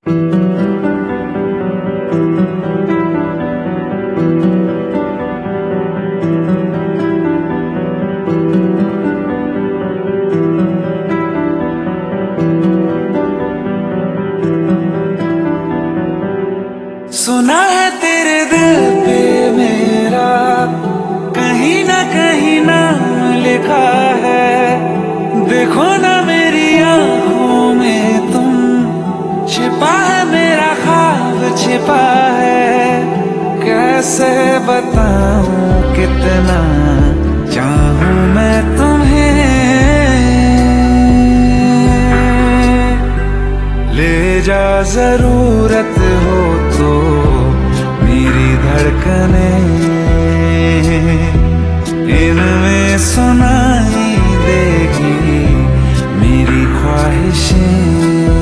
सुना है तेरे दिल पे मेरा कहीं ना कहीं नाम लिखा है। देखो ना मेरी आंखों में तुम, छिपा है मेरा ख्वाब छिपा है। कैसे बताऊं कितना चाहूं मैं तुम्हें। ले जा जरूरत हो तो मेरी धड़कने, इनमें सुनाई देगी मेरी ख्वाहिशें।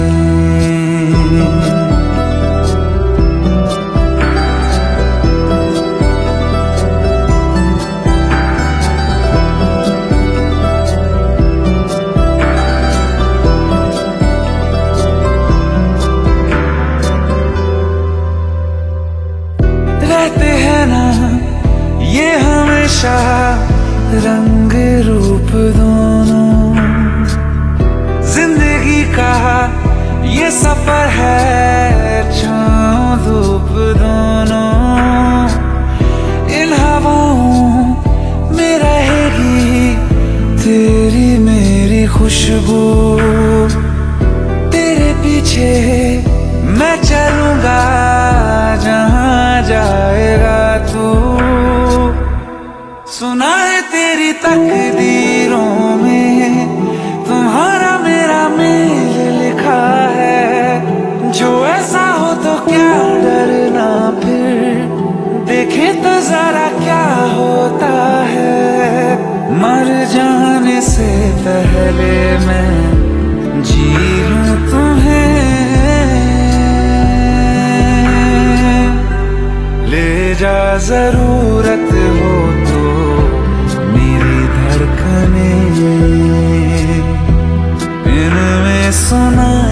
रहते हैं ना ये हमेशा रंग रूप दोनों, जिंदगी का ये सफर है छाँव धूप दोनों। इन हवाओं में रहेगी तेरी मेरी खुशबू, तेरे पीछे मैं चलूंगा जहां जाएगा तू। सुना है तेरी तकदीरों में तुम्हारा मेरा मेल लिखा है। जो ऐसा हो तो क्या डरना, फिर देखे तो जरा क्या होता है। मर जाने से पहले मैं जी लूं तुम्हें। ले जा जरूरत हो तो मेरी धड़कने, इनमें सुना